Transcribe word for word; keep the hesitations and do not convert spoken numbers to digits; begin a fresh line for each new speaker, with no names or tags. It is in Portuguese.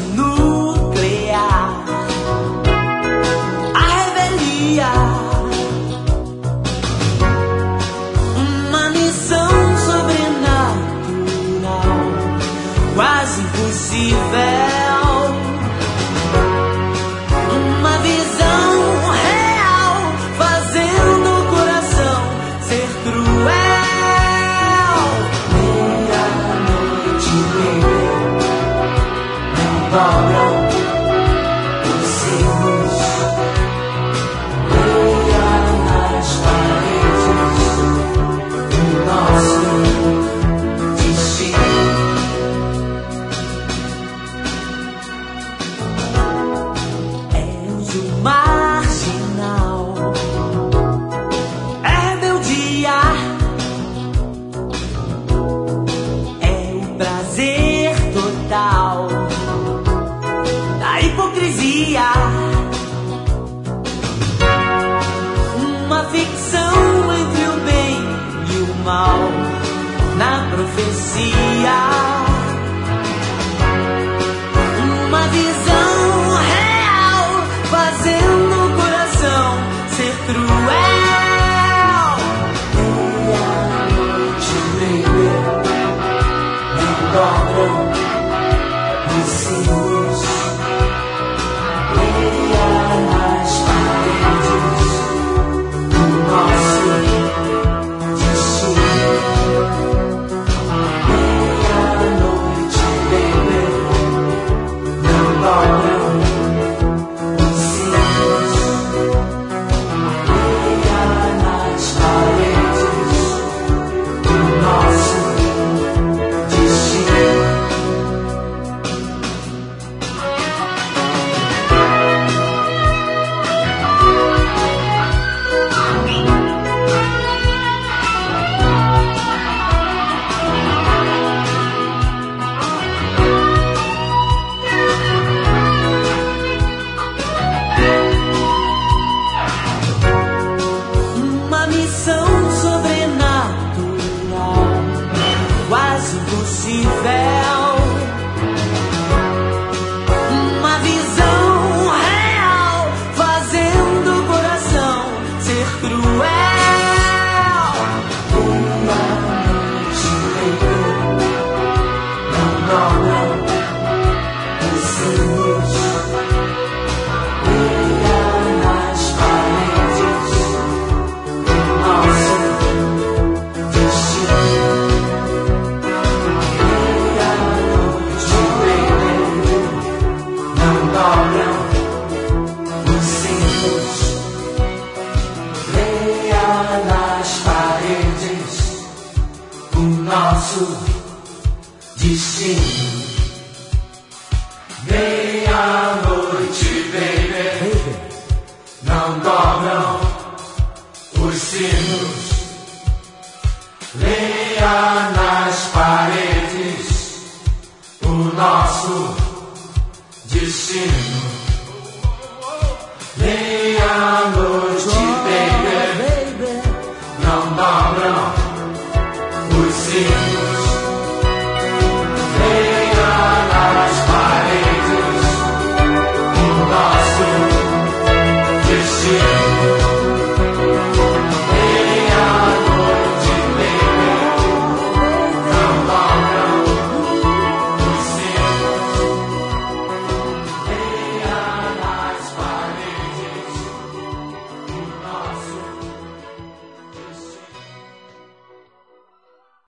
nuclear, a revelia, uma missão sobrenatural, quase impossível. Uma ficção entre o bem e o mal, na profecia, uma visão real, fazendo o coração ser cruel. Meia-noite, baby, não dobram os sinos. Uma visão real, fazendo o coração ser cruel. Uma noite, baby, não dobram os sinos. Leia nas paredes o nosso destino. Os sinos, leia nas paredes o nosso destino. Meia-noite, baby, não dobram os sinos. Leia nas paredes o nosso destino. Meia-noite, baby, não dobram os sinos.